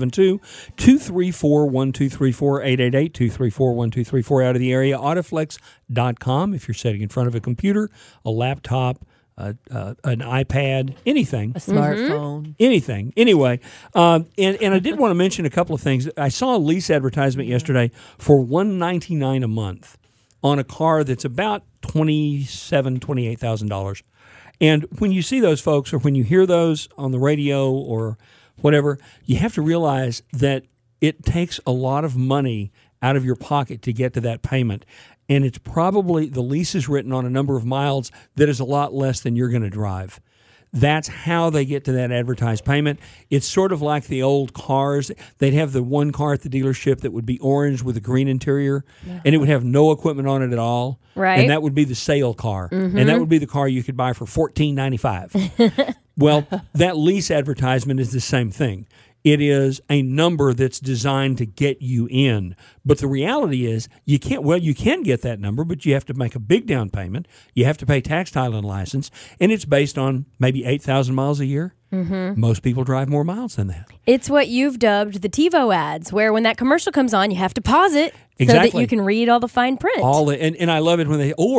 D: 972-234-1234, 888-234-1234 out of the area. Autoflex.com if you're sitting in front of a computer, a laptop, an iPad, anything.
E: A smartphone.
D: Anything. Anyway, and I did want to mention a couple of things. I saw a lease advertisement yesterday for $199 a month on a car that's about $28,000. And when you see those folks, or when you hear those on the radio or whatever, you have to realize that it takes a lot of money out of your pocket to get to that payment. And it's probably, the lease is written on a number of miles that is a lot less than you're going to drive. That's how they get to that advertised payment. It's sort of like the old cars. They'd have the one car at the dealership that would be orange with a green interior, and it would have no equipment on it at all.
C: Right.
D: And that would be the sale car. And that would be the car you could buy for $14.95. Well, that lease advertisement is the same thing. It is a number that's designed to get you in. But the reality is you can get that number, but you have to make a big down payment. You have to pay tax, title, and license. And it's based on maybe 8,000 miles a year. Most people drive more miles than that.
C: It's what you've dubbed the TiVo ads, where when that commercial comes on, you have to pause it so that
D: Exactly.
C: you can read all the fine print.
D: And I love it when they, or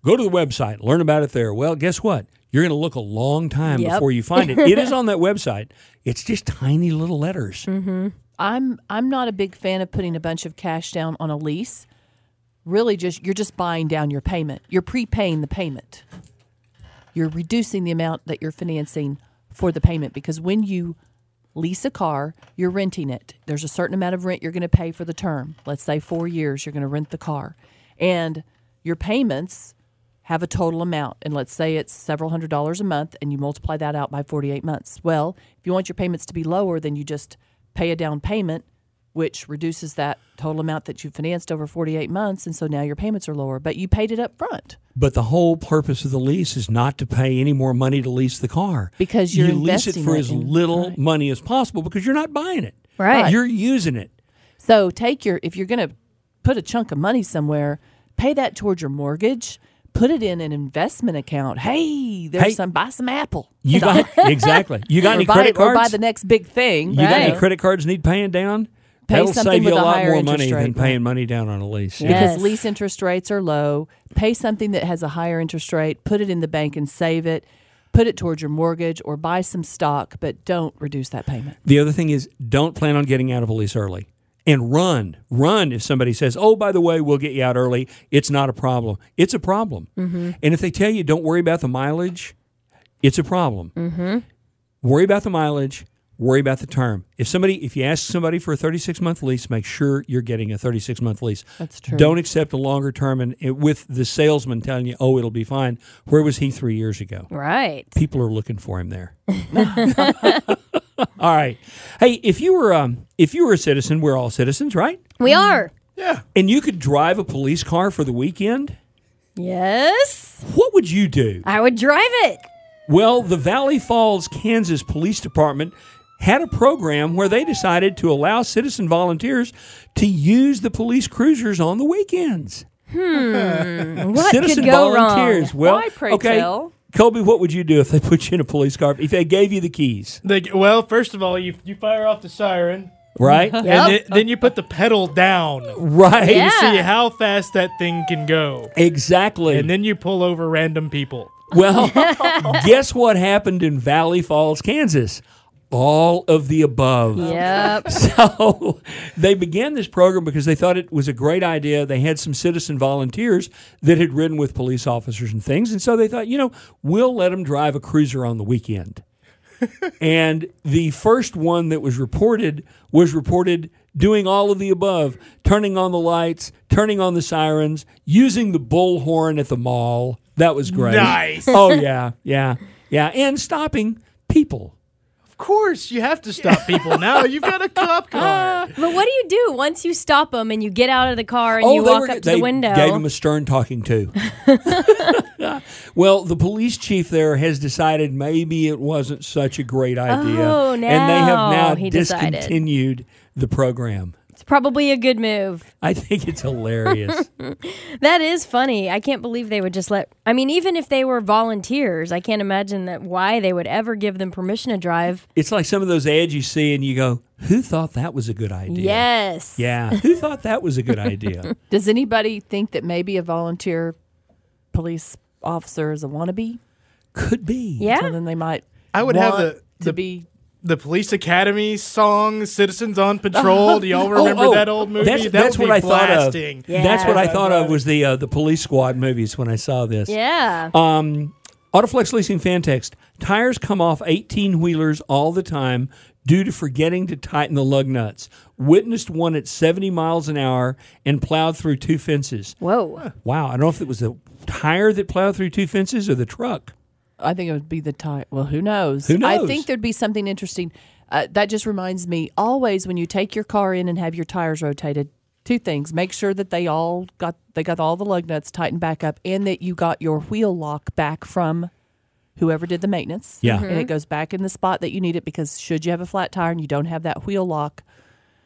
D: Go to the website, learn about it there. Well, guess what? You're going to look a long time
C: Yep.
D: before you find it. It is on that website. It's just tiny little letters.
E: I'm not a big fan of putting a bunch of cash down on a lease. Really, you're just buying down your payment. You're prepaying the payment. You're reducing the amount that you're financing for the payment, because when you lease a car, you're renting it. There's a certain amount of rent you're going to pay for the term. Let's say 4 years, you're going to rent the car. And your payments have a total amount. And let's say it's several $100s a month, and you multiply that out by 48 months. Well, if you want your payments to be lower, then you just pay a down payment, which reduces that total amount that you financed over 48 months. And so now your payments are lower, but you paid it up front.
D: But the whole purpose of the lease is not to pay any more money to lease the car.
E: Because you're
D: you lease it
E: investing
D: for
E: it
D: as
E: in-
D: little
E: right.
D: money as possible because you're not buying it.
C: Right.
D: You're using it.
E: So if you're going to put a chunk of money somewhere, pay that towards your mortgage. Put it in an investment account. Hey, buy some Apple.
D: You got exactly. You got any credit
E: Or buy
D: cards?
E: the next big thing.
D: You got any
E: right?
D: credit cards need paying down?
E: Pay
D: That'll
E: something
D: save you
E: with
D: a
E: a
D: lot
E: higher
D: more money
E: interest
D: than
E: rate,
D: paying money down on a lease.
C: Yeah.
E: Because
C: Yes.
E: lease interest rates are low. Pay something that has a higher interest rate. Put it in the bank and save it. Put it towards your mortgage or buy some stock, but don't reduce that payment.
D: The other thing is, don't plan on getting out of a lease early. And run if somebody says, oh, by the way, we'll get you out early. It's not a problem. It's a problem. And if they tell you don't worry about the mileage, it's a problem. Worry about the mileage. Worry about the term. If you ask somebody for a 36-month lease, make sure you're getting a 36-month lease.
E: That's true.
D: Don't accept a longer term and with the salesman telling you, oh, it'll be fine. Where was he 3 years ago?
C: Right.
D: People are looking for him there. All right. Hey, if you were a citizen, we're all citizens, right?
C: We are.
F: Yeah.
D: And you could drive a police car for the weekend,
C: Yes.
D: what would you do?
C: I would drive it.
D: Well, the Valley Falls, Kansas Police Department had a program where they decided to allow citizen volunteers to use the police cruisers on the weekends.
C: What
D: Citizen
C: could go
D: volunteers.
C: wrong?
D: Well,
E: Why, pray
D: okay,
E: tell?
D: Colby, what would you do if they put you in a police car? If they gave you the keys,
F: Well, first of all, you fire off the siren,
D: right?
F: and then you put the pedal down.
D: Right.
C: Yeah.
F: You see how fast that thing can go.
D: Exactly.
F: And then you pull over random people.
D: Well, guess what happened in Valley Falls, Kansas? All of the above.
C: Yep.
D: So they began this program because they thought it was a great idea. They had some citizen volunteers that had ridden with police officers and things. And so they thought, we'll let them drive a cruiser on the weekend. And the first one that was reported doing all of the above, turning on the lights, turning on the sirens, using the bullhorn at the mall. That was great.
F: Nice.
D: Oh, yeah. And stopping people.
F: Of course, you have to stop people now. You've got a cop car.
C: But what do you do once you stop them and you get out of the car and you
D: they
C: walk up to the window?
D: Gave him a stern talking to. Well, the police chief there has decided maybe it wasn't such a great idea.
C: Oh,
D: and they have now
C: he decided.
D: discontinued the program.
C: It's probably a good move.
D: I think it's hilarious.
C: That is funny. I can't believe they would just even if they were volunteers, I can't imagine why they would ever give them permission to drive.
D: It's like some of those ads you see and you go, who thought that was a good idea?
C: Yes.
D: Yeah, who thought that was a good idea?
E: Does anybody think that maybe a volunteer police officer is a wannabe?
D: Could be.
C: Yeah.
E: So then they might
F: I would
E: want
F: have
E: to be...
F: the Police Academy song, Citizens on Patrol. Do y'all remember that old movie?
D: That's
F: would
D: what
F: be
D: I thought of.
F: blasting.
C: Yeah.
D: That's what I thought of was the Police Squad movies when I saw this.
C: Yeah.
D: Autoflex Leasing fan text. Tires come off 18-wheelers all the time due to forgetting to tighten the lug nuts. Witnessed one at 70 miles an hour and plowed through 2 fences.
C: Whoa.
D: Wow, I don't know if it was the tire that plowed through 2 fences or the truck.
E: I think it would be the time. Well, who knows?
D: Who knows?
E: I think there'd be something interesting. That just reminds me, always when you take your car in and have your tires rotated, 2 things. Make sure that they got all the lug nuts tightened back up and that you got your wheel lock back from whoever did the maintenance.
D: Yeah.
E: And it goes back in the spot that you need it, because should you have a flat tire and you don't have that wheel lock,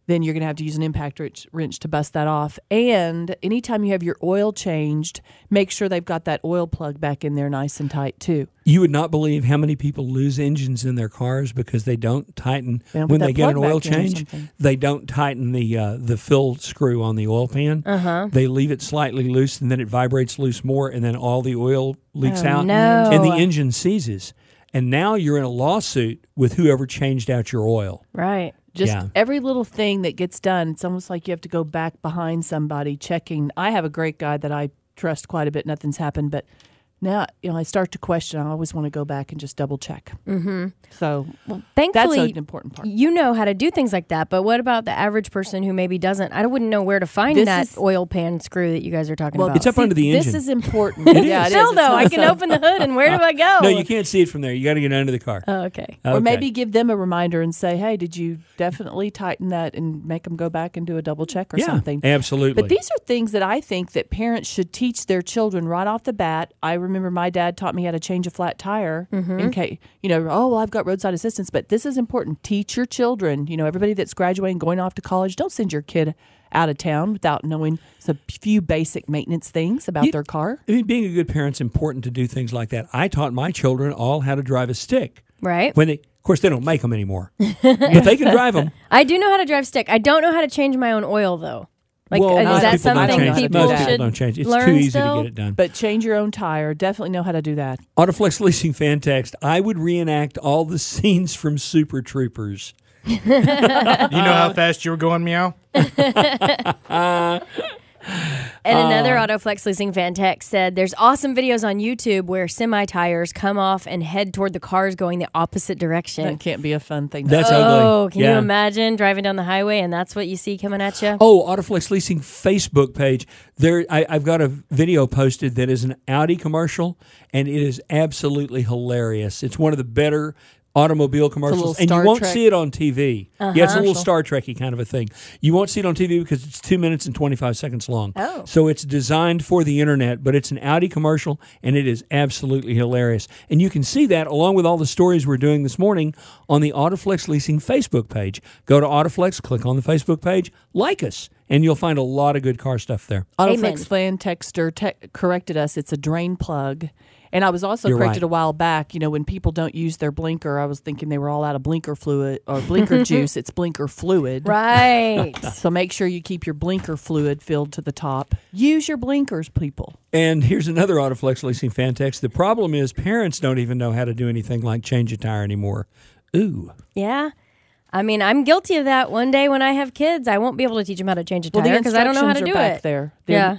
E: then you're going to have to use an impact wrench to bust that off. And anytime you have your oil changed, make sure they've got that oil plug back in there nice and tight too.
D: You would not believe how many people lose engines in their cars because they don't tighten when they get an oil change. They don't tighten the fill screw on the oil pan. They leave it slightly loose, and then it vibrates loose more, and then all the oil leaks out, and the engine seizes. And now you're in a lawsuit with whoever changed out your oil.
C: Right.
E: Just every little thing that gets done, it's almost like you have to go back behind somebody checking. I have a great guy that I trust quite a bit. Nothing's happened, but now I start to question. I always want to go back and just double check. So
C: thankfully,
E: that's an important part.
C: You know how to do things like that, but what about the average person who maybe doesn't? I wouldn't know where to find that oil pan screw that you guys are talking about.
D: It's up under the engine.
E: This is important. Yeah, it
C: Still,
E: is.
C: though, I can open the hood, and where do I go?
D: No, you can't see it from there. You got to get under the car.
C: Oh, okay.
E: Or maybe give them a reminder and say, hey, did you definitely tighten that, and make them go back and do a double check or something.
D: Absolutely.
E: But these are things that I think that parents should teach their children right off the bat. I remember my dad taught me how to change a flat tire in case, I've got roadside assistance, but this is important. Teach your children, everybody that's graduating, going off to college, don't send your kid out of town without knowing a few basic maintenance things about their car.
D: I mean, being a good parent's important to do things like that. I taught my children all how to drive a stick.
C: Right.
D: Of course, they don't make them anymore, but they can drive them.
C: I do know how to drive stick. I don't know how to change my own oil, though. Is that something
D: people
C: should
D: don't change. It's
C: learn
D: too easy
C: still?
D: to get it done.
E: But change your own tire. Definitely know how to do that.
D: Autoflex Leasing fan text. I would reenact all the scenes from Super Troopers.
F: You know how fast you were going, Meow?
C: And another Autoflex Leasing fan text said, there's awesome videos on YouTube where semi-tires come off and head toward the cars going the opposite direction.
E: That can't be a fun thing.
D: That's ugly.
C: Oh, can you imagine driving down the highway and that's what you see coming at you?
D: Oh, Autoflex Leasing Facebook page. I've got a video posted that is an Audi commercial, and it is absolutely hilarious. It's one of the better automobile commercials, and you won't see it on TV. Yeah, it's a little Star Trek-y kind of a thing. You won't see it on TV because it's 2 minutes and 25 seconds long.
C: Oh.
D: So it's designed for the internet, but it's an Audi commercial, and it is absolutely hilarious. And you can see that along with all the stories we're doing this morning on the Autoflex Leasing Facebook page. Go to Autoflex, click on the Facebook page, like us, and you'll find a lot of good car stuff there.
E: Autoflex fan texter corrected us. It's a drain plug. And I was also corrected a while back, when people don't use their blinker, I was thinking they were all out of blinker fluid or blinker juice. It's blinker fluid.
C: Right.
E: So make sure you keep your blinker fluid filled to the top. Use your blinkers, people.
D: And here's another Autoflex Leasing fan text. The problem is parents don't even know how to do anything like change a tire anymore. Ooh.
C: Yeah. I mean, I'm guilty of that. One day when I have kids, I won't be able to teach them how to change a tire because I don't know how to do it.
E: There.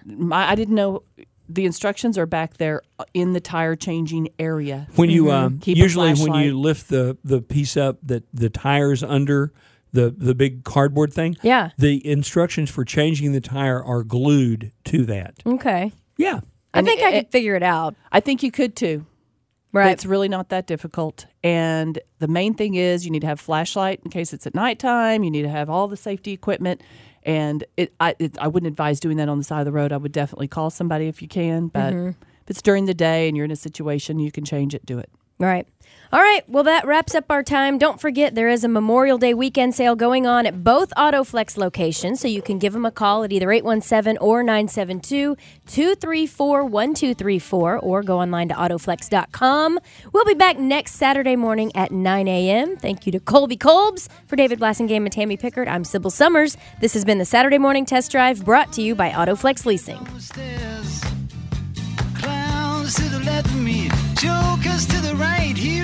C: I
E: didn't know. The instructions are back there in the tire changing area.
D: When you usually when you lift the piece up that the tire's under the big cardboard thing, the instructions for changing the tire are glued to that.
C: Okay.
D: Yeah.
C: I think I could figure it out.
E: I think you could too.
C: Right.
E: It's really not that difficult. And the main thing is you need to have flashlight in case it's at nighttime. You need to have all the safety equipment. And I wouldn't advise doing that on the side of the road. I would definitely call somebody if you can. But if it's during the day and you're in a situation, you can change it, do it.
C: Right. All right. Well, that wraps up our time. Don't forget, there is a Memorial Day weekend sale going on at both Autoflex locations, so you can give them a call at either 817 or 972-234-1234, or go online to autoflex.com. We'll be back next Saturday morning at 9 a.m. Thank you to Colby Kolbs. For David Blassingame and Tammy Pickard, I'm Sybil Summers. This has been the Saturday Morning Test Drive, brought to you by Autoflex Leasing.
A: To the left of me, jokers to the right, here